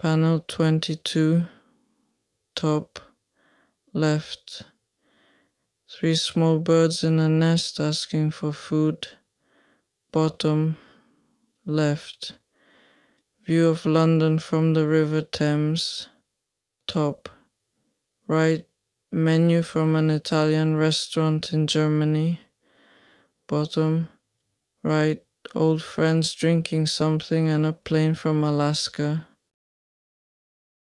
Panel 22, top left. 3 small birds in a nest asking for food, bottom left. View of London from the River Thames, top right. Menu from an Italian restaurant in Germany, bottom right. Old friends drinking something and a plane from Alaska.